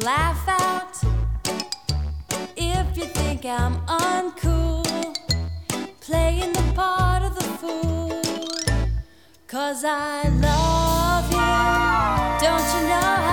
laugh out if you think I'm uncool, playing the part of the fool. 'Cause I love you, don't you know